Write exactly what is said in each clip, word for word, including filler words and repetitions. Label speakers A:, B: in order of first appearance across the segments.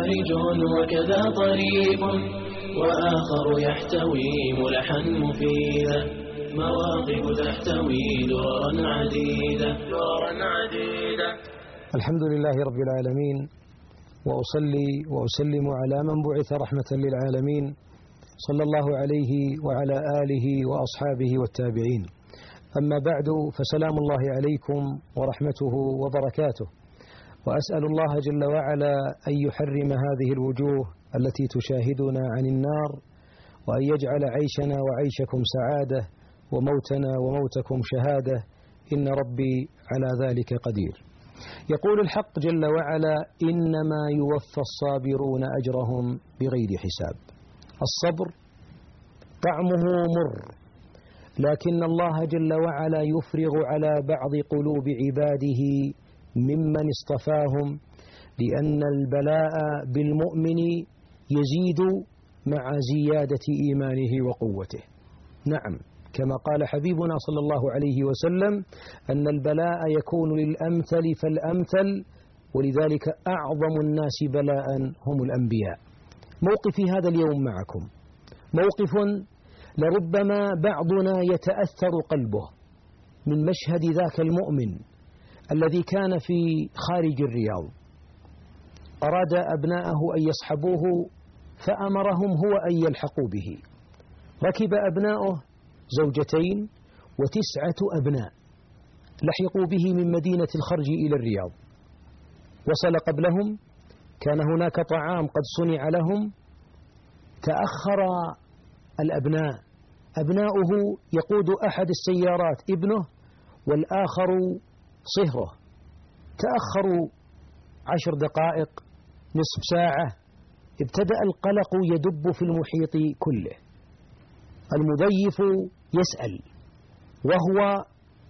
A: خارج وكذا طريق، وآخر يحتوي ملحا مفيدا، مواقف تحتوي دررا عديدة دررا عديدة.
B: الحمد لله رب العالمين، وأصلي وأسلم على من بعث رحمة للعالمين، صلى الله عليه وعلى آله وأصحابه والتابعين. أما بعد، فسلام الله عليكم ورحمته وبركاته، وأسأل الله جل وعلا أن يحرم هذه الوجوه التي تشاهدنا عن النار، وأن يجعل عيشنا وعيشكم سعادة، وموتنا وموتكم شهادة، إن ربي على ذلك قدير. يقول الحق جل وعلا: إنما يوفى الصابرون أجرهم بغير حساب. الصبر طعمه مر، لكن الله جل وعلا يفرغ على بعض قلوب عباده ممن اصطفاهم، لأن البلاء بالمؤمن يزيد مع زيادة إيمانه وقوته. نعم، كما قال حبيبنا صلى الله عليه وسلم أن البلاء يكون للأمثل فالأمثل، ولذلك أعظم الناس بلاء هم الأنبياء. موقفي هذا اليوم معكم موقف لربما بعضنا يتأثر قلبه من مشهد ذاك المؤمن الذي كان في خارج الرياض، أراد أبناءه أن يصحبوه فأمرهم هو أن يلحقوا به. ركب أبناؤه زوجتين وتسعة أبناء، لحقوا به من مدينة الخرج إلى الرياض. وصل قبلهم، كان هناك طعام قد صنع لهم. تأخر الأبناء، أبناؤه يقود أحد السيارات ابنه والآخر صهره. تأخروا عشر دقائق، نصف ساعة، ابتدأ القلق يدب في المحيط كله. المضيف يسأل وهو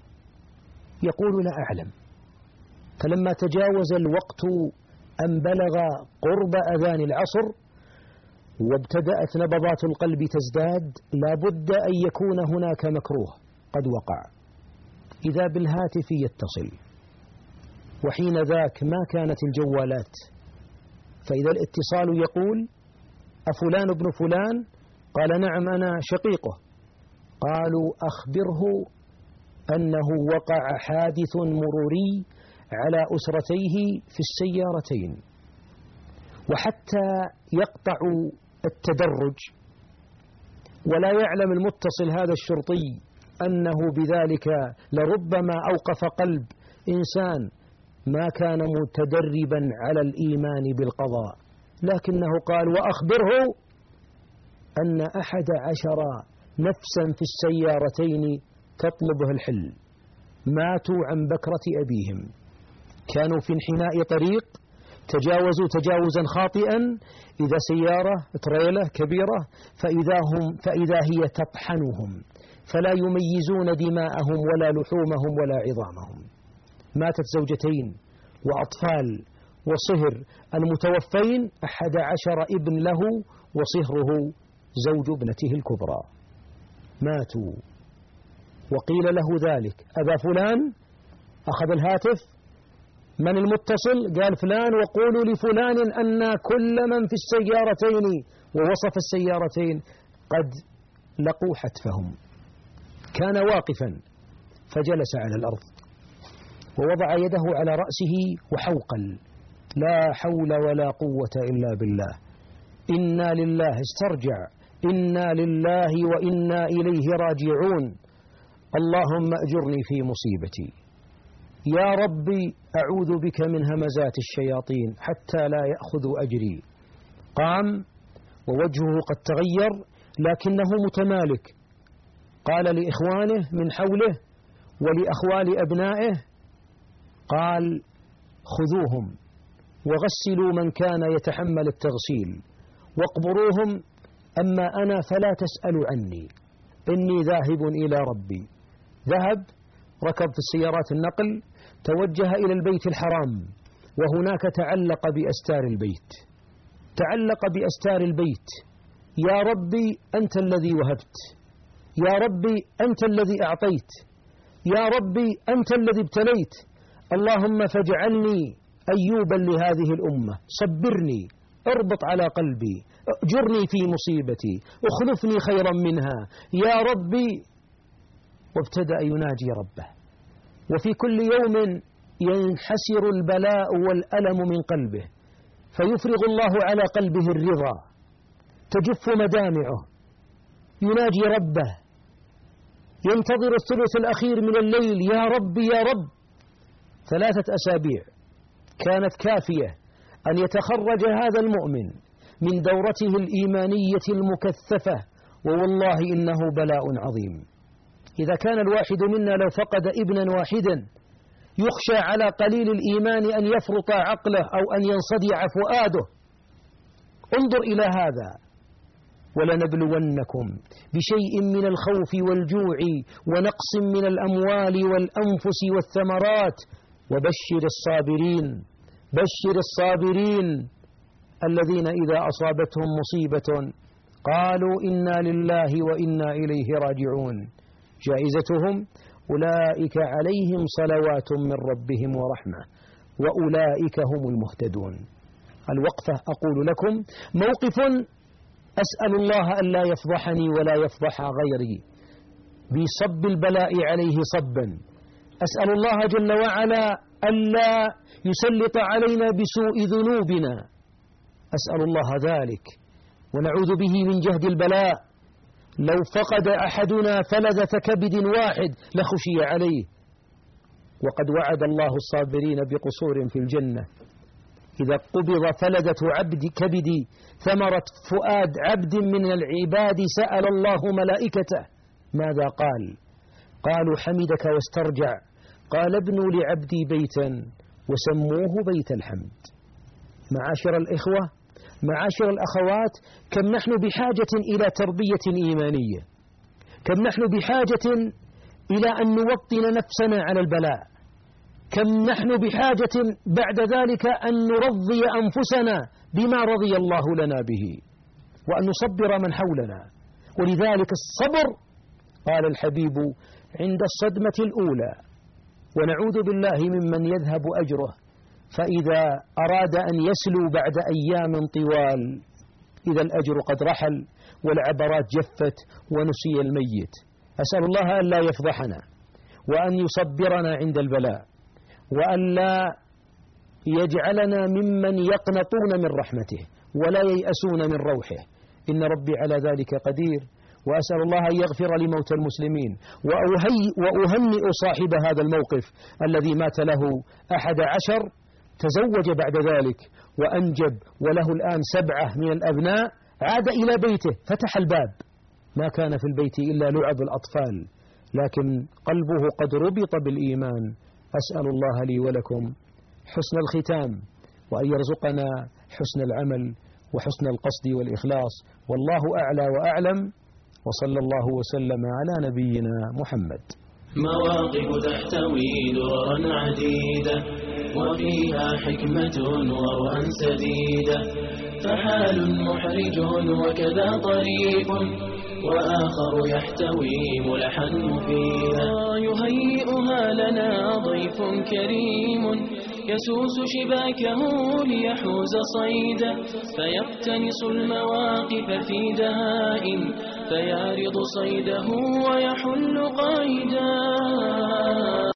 B: يقول: لا أعلم. فلما تجاوز الوقت أن بلغ قرب أذان العصر وابتدأت نبضات القلب تزداد، لا بد أن يكون هناك مكروه قد وقع. إذا بالهاتف يتصل، وحين ذاك ما كانت الجوالات، فإذا الاتصال يقول: أفلان ابن فلان؟ قال: نعم أنا شقيقه. قالوا: أخبره أنه وقع حادث مروري على أسرتيه في السيارتين. وحتى يقطع التدرج ولا يعلم المتصل هذا الشرطي أنه بذلك لربما أوقف قلب إنسان ما كان متدربا على الإيمان بالقضاء، لكنه قال: وأخبره أن أحد عشر نفسا في السيارتين تطلبه الحل، ماتوا عن بكرة أبيهم، كانوا في انحناء طريق، تجاوزوا تجاوزا خاطئا، إذا سيارة تريلة كبيرة فإذا, هم فإذا هي تطحنهم، فلا يميزون دماءهم ولا لحومهم ولا عظامهم. ماتت زوجتين وأطفال وصهر. المتوفين أحد عشر ابن له، وصهره زوج ابنته الكبرى، ماتوا. وقيل له ذلك: أبا فلان؟ أخذ الهاتف: من المتصل؟ قال: فلان، وقولوا لفلان أن كل من في السيارتين، ووصف السيارتين، قد لقوا حتفهم. كان واقفا فجلس على الأرض ووضع يده على رأسه وحوقل: لا حول ولا قوة إلا بالله، إنا لله، استرجع، إنا لله وإنا إليه راجعون، اللهم أجرني في مصيبتي، يا ربي أعوذ بك من همزات الشياطين حتى لا يأخذوا أجري. قام ووجهه قد تغير لكنه متمالك. قال لإخوانه من حوله ولأخوال أبنائه، قال: خذوهم وغسلوا من كان يتحمل التغسيل واقبروهم، أما أنا فلا تسألوا عني، إني ذاهب إلى ربي. ذهب، ركب في السيارات النقل، توجه إلى البيت الحرام، وهناك تعلق بأستار البيت تعلق بأستار البيت يا ربي أنت الذي وهبت، يا ربي أنت الذي أعطيت، يا ربي أنت الذي ابتليت، اللهم فاجعلني أيوبا لهذه الأمة، صبرني، اربط على قلبي، جرني في مصيبتي، اخلفني خيرا منها يا ربي. وابتدأ يناجي ربه. وفي كل يوم ينحسر البلاء والألم من قلبه، فيفرغ الله على قلبه الرضا، تجف مدامعه، يناجي ربه، ينتظر الثلث الأخير من الليل، يا رب يا رب. ثلاثة أسابيع كانت كافية أن يتخرج هذا المؤمن من دورته الإيمانية المكثفة، ووالله إنه بلاء عظيم. إذا كان الواحد منا لو فقد ابنا واحدا يخشى على قليل الإيمان أن يفرط عقله أو أن ينصدع فؤاده. انظر إلى هذا. ولنبلونكم بشيء من الخوف والجوع ونقص من الأموال والأنفس والثمرات وبشر الصابرين. بشر الصابرين الذين إذا أصابتهم مصيبة قالوا إنا لله وإنا إليه راجعون، جائزتهم أولئك عليهم صلوات من ربهم ورحمة وأولئك هم المهتدون. الوقفة أقول لكم موقف أسأل الله ألا يفضحني ولا يفضح غيري بصب البلاء عليه صبا. أسأل الله جل وعلا ألا يسلط علينا بسوء ذنوبنا، أسأل الله ذلك ونعوذ به من جهد البلاء. لو فقد أحدنا فلذة كبد واحد لخشي عليه، وقد وعد الله الصابرين بقصور في الجنة. إذا قبض فلذة عبد كبدي ثمرة فؤاد عبد من العباد سأل الله ملائكته ماذا قال؟ قالوا حمدك واسترجع، قال ابنوا لعبدي بيتا وسموه بيت الحمد. معاشر الإخوة، معاشر الأخوات، كم نحن بحاجة إلى تربية إيمانية، كم نحن بحاجة إلى أن نوطن نفسنا على البلاء، كم نحن بحاجة بعد ذلك أن نرضي أنفسنا بما رضي الله لنا به وأن نصبر من حولنا. ولذلك الصبر قال الحبيب عند الصدمة الأولى، ونعوذ بالله ممن يذهب أجره فإذا أراد أن يسلو بعد أيام طوال إذا الأجر قد رحل والعبرات جفت ونسي الميت. أسأل الله أن لا يفضحنا وأن يصبرنا عند البلاء وأن لا يجعلنا ممن يقنطون من رحمته ولا ييأسون من روحه، إن ربي على ذلك قدير. وأسأل الله أن يغفر لموتى المسلمين وأهنئ صاحب هذا الموقف الذي مات له أحد عشر، تزوج بعد ذلك وأنجب وله الآن سبعة من الأبناء، عاد إلى بيته فتح الباب، ما كان في البيت إلا لعب الأطفال، لكن قلبه قد ربط بالإيمان. أسأل الله لي ولكم حسن الختام وأن يرزقنا حسن العمل وحسن القصد والإخلاص، والله أعلى وأعلم، وصلى الله وسلم على نبينا محمد.
A: مواقف تحتوي دررا عديدة وفيها حكمة ورؤى سديدة، فحال محرج وكذا طريق وآخر يحتوي ملحا مفيدا، يهيئها لنا ضيف كريم يسوس شباكه ليحوز صيدا، فيقتنص المواقف في دهاء فيعرض صيده ويحل قائدا.